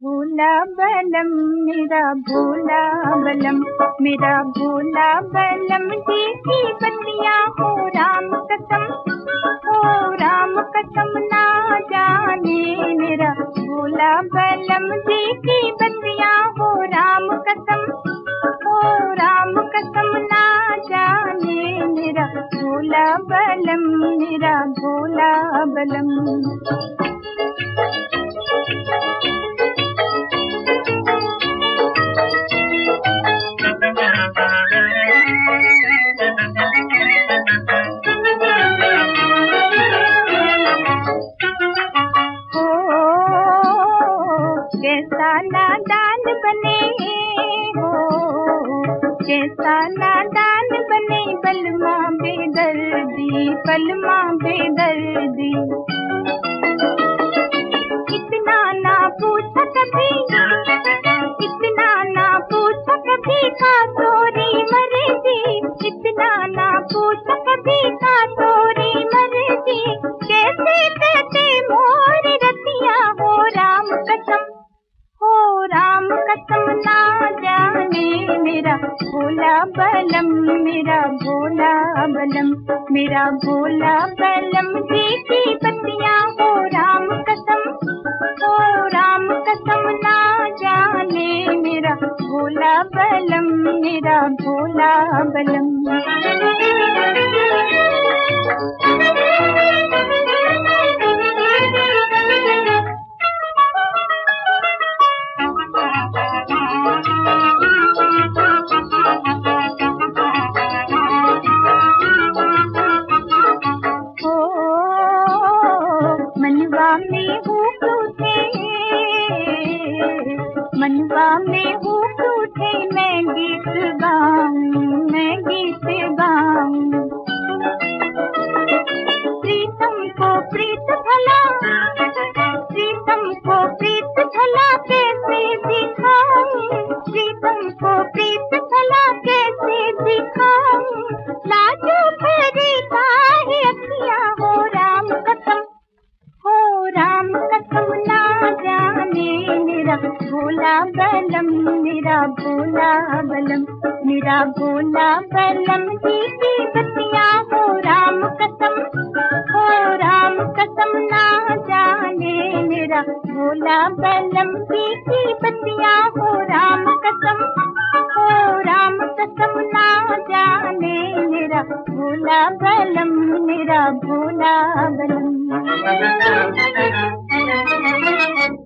भोला बलम मेरा भोला बलम, मेरा भोला बलम जी की बतिया हो राम कसम, हो राम कसम ना जाने मेरा भोला बलम जी की बतिया हो राम कसम, हो राम कसम ना जाने मेरा भोला बलम, मेरा भोला बलम। कैसा नादान बने हो, कैसा नादान बने बलमा बेदर्दी, बलमा बेदर्दी। इतना ना पूछा कभी, इतना ना पूछा कभी का तोरी मर्जी, इतना ना पूछा कभी का तोरी मर्जी। कैसे कहते मोर रतिया हो राम कसम, हो राम कसम ना जाने मेरा भोला बलम, मेरा भोला बलम, मेरा भोला बलम जी की बतिया हो राम कसम, हो राम कसम ना जाने मेरा भोला बलम, मेरा भोला बलम। मनवा में हूँ टूटे, मनवा में हूँ टूटे, मैं गीत गाऊं, मैं गीत गाऊं। प्रीतम को प्रीत भला, प्रीतम को प्रीत भला कैसे दिखाऊं, प्रीतम को प्रीत भला कैसे दिखाऊं। लाजो भरी काहे अखियाँ हो राम कसम, हो राम कसम ना जाने मेरा भोला बलम, मेरा भोला बलम, मेरा भोला बलम जी की बतिया हो राम कसम, हो राम कसम ना जाने मेरा भोला बलम जी की बतिया हो राम कसम, हो राम कसम ना जाने मेरा भोला बलम, मेरा भोला बलम।